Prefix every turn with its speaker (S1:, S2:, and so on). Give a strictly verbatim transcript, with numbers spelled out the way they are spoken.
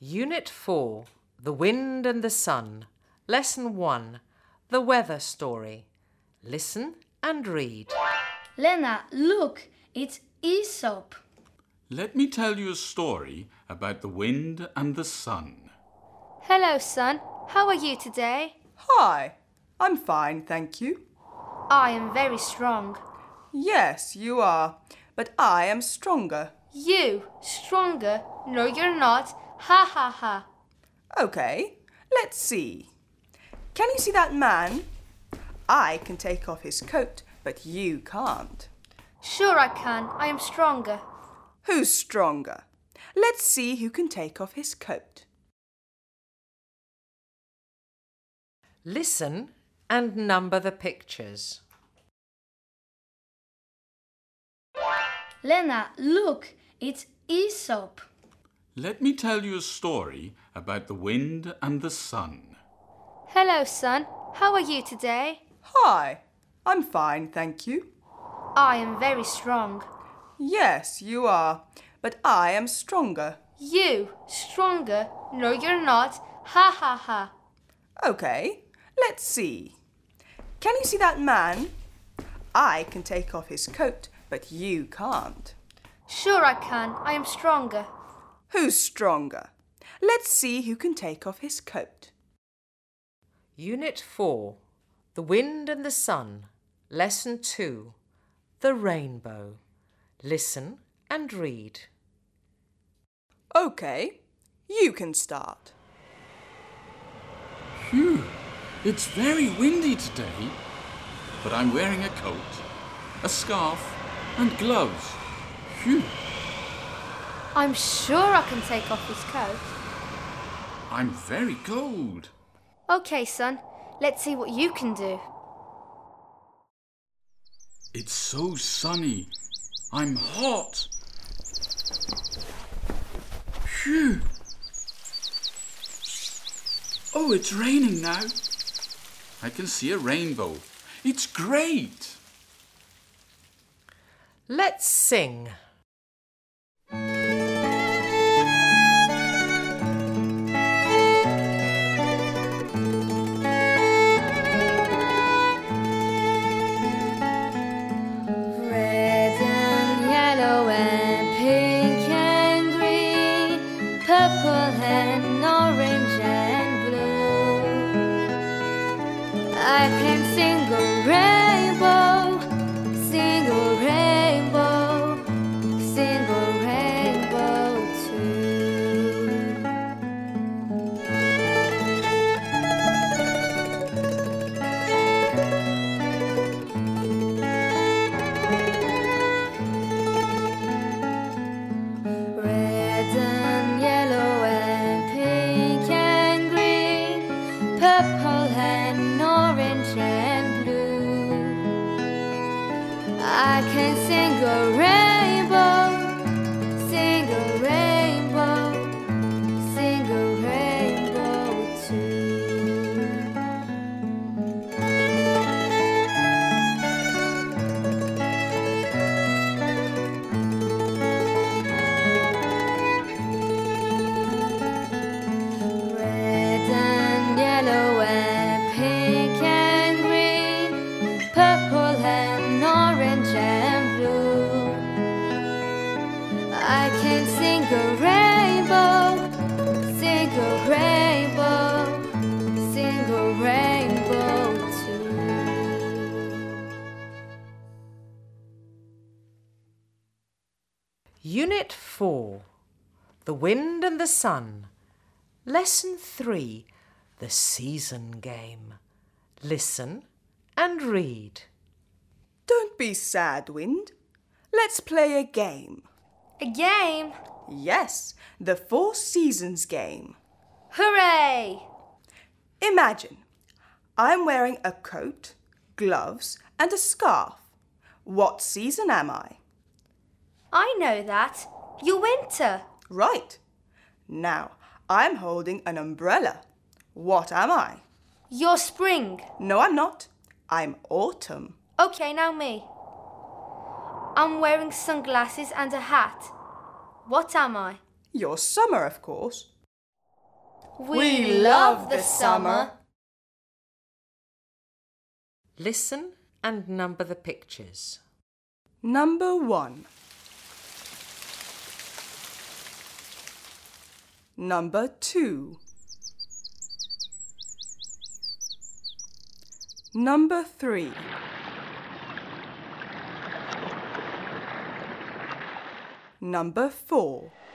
S1: Unit four, The Wind and the Sun. Lesson one, The Weather Story. Listen and read.
S2: Lena, look, it's Aesop.
S3: Let me tell you a story about the wind and the sun.
S2: Hello, son. How are you today?
S4: Hi, I'm fine, thank you.
S2: I am very strong.
S4: Yes, you are, but I am stronger.
S2: You? Stronger? No, you're not. Ha ha ha.
S4: Okay, let's see. Can you see that man? I can take off his coat, but you can't.
S2: Sure I can. I am stronger.
S4: Who's stronger? Let's see who can take off his coat.
S1: Listen and number the pictures.
S2: Lena, look, it's Aesop.
S3: Let me tell you a story about the wind and the sun.
S2: Hello, son. How are you today?
S4: Hi, I'm fine, thank you.
S2: I am very strong.
S4: Yes, you are, but I am stronger.
S2: You? Stronger? No, you're not. Ha ha ha.
S4: Okay, let's see. Can you see that man? I can take off his coat, but you can't.
S2: Sure I can. I am stronger.
S4: Who's stronger? Let's see who can take off his coat.
S1: Unit four, The Wind and the Sun. Lesson two, The Rainbow. Listen and read.
S4: Okay, you can start.
S3: Phew, it's very windy today, but I'm wearing a coat, a scarf and gloves. Phew,
S2: I'm sure I can take off his coat.
S3: I'm very cold.
S2: Okay, son. Let's see what you can do.
S3: It's so sunny. I'm hot. Phew. Oh, it's raining now. I can see a rainbow. It's great.
S1: Let's sing.
S2: I can sing a rainbow, sing a rainbow, sing a rainbow too. Red and yellow and pink and green, purple and orange and blue. I can sing a rainbow, sing a rainbow, sing a rainbow too. Red and yellow and pink and green, purple and orange and blue. I can sing a rainbow, sing a rainbow, sing a rainbow too.
S1: Unit four, The Wind and the Sun. Lesson three, The Season Game. Listen and read.
S4: Don't be sad, Wind. Let's play a game.
S2: A game?
S4: Yes, the Four Seasons game.
S2: Hooray!
S4: Imagine, I'm wearing a coat, gloves and a scarf. What season am I?
S2: I know that. You're winter.
S4: Right. Now, I'm holding an umbrella. What am I?
S2: You're spring.
S4: No, I'm not. I'm autumn.
S2: Okay, now me. I'm wearing sunglasses and a hat. What am I?
S4: You're summer, of course.
S2: We love the summer.
S1: Listen and number the pictures.
S4: Number one. Number two. Number three. Number four.